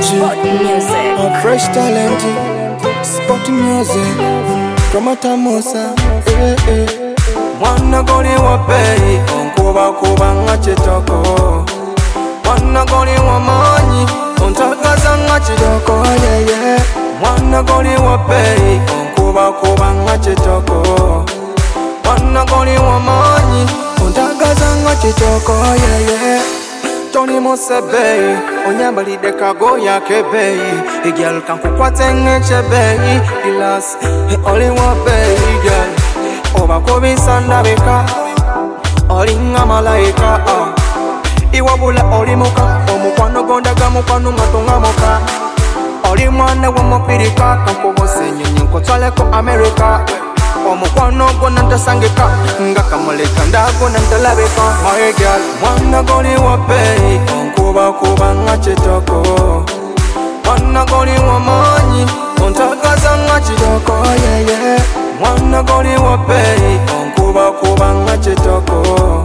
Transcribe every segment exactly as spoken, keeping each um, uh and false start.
G, Sport music. a fresh talent, sport music, Promota Musa, eh eh. Mwana goli wa pei, onkuba kuba nga chitoko. Mwana goli wa manyi, ontagaza nga chitoko, yeah yeah. Mwana goli wa pei, onkuba kuba nga chitoko. Mwana goli wa manyi, ontagaza nga chitoko, yeah yeah. Tony Mosebe, onyambalide kago yake bei. Girl kankukwate ngeche bei. Ilas, oli wa bei girl. Oba kubisa ndabika, oli nga malaika. Iwabula oli muka, omukwano gondaga mukwano matonga muka. Oli mwana wa mopirika, kankubose nyonyi nkotwaleko Amerika. Omukwano gona ntasangika, nga kamuleka ndagona ntalabika. My girl, mwana goli wa pei, onkuba kuba nga chitoko. Mwana goli wa manyi, ontagaza nga chitoko, yeah yeah. Mwana goli wa pei, onkuba kuba nga chitoko.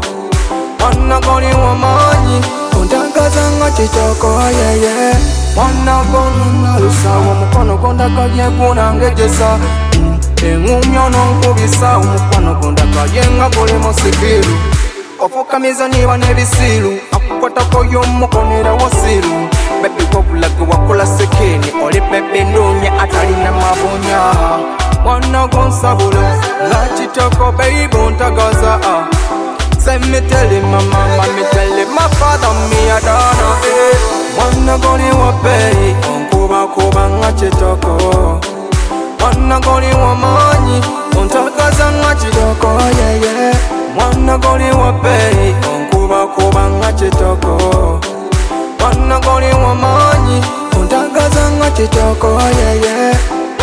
Mwana goli wa manyi, ontagaza nga chitoko, yeah yeah. Mwana goli nalusa, omukwano gondaga yeguna ngejesa. Engumyo nonkubisa, omukwano gondaga yenga goli musikiru. Ofukamiza niba nebisiru, akukwatako y'omukonera wosiru. Baby wabulaga wakola sekeni, oli pepe ndunya atalina mabunya. Mwana gonsabula, nga chitoko baby ontagaza. Send me tell him my mama, me tell him my father, me a dana, eh. Mwana goli wa pei, onkuba kuba nga chitoko. Mwana goli wa manyi, ontagaza nga chitoko, yeah yeah. Mwana goli wa pei, onkuba kuba nga chitoko. Mwana goli wa manyi, ontagaza nga chitoko, yeah yeah.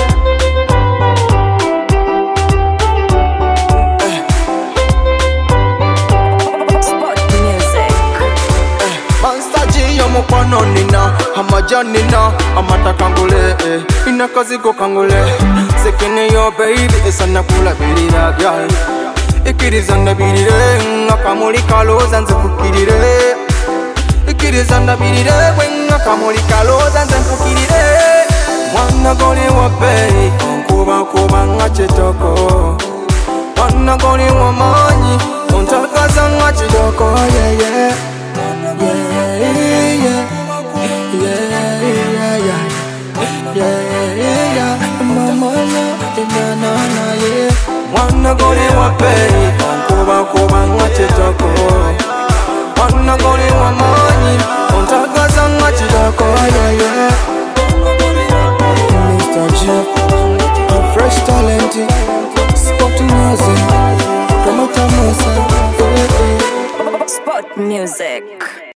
Mukwano nina, amaja nina, amataka ngule eh. Ina kazigo kangule, sekene yo baby, esana kula bilira girl. Ikiriza ndabirire, ngakamuli kaloza nze kukirire. Ikiriza ndabirire, ngakamuli kaloza nze kukirire. Mwana goli wa pei, onkuba kuba nga chitoko. Mwana goli wa manyi, ontagaza nga chitoko, yeah yeah. Yeah, yeah, yeah, yeah, yeah, yeah, yeah, mama, na, na, na, yeah. Mwana goli wa pei, onkuba kuba nga chitoko. Mwana goli wa manyi, ontagaza nga chitoko, yeah, yeah. Mister G, a fresh talent, sport music, Promota Musa, eh eh. Sport music.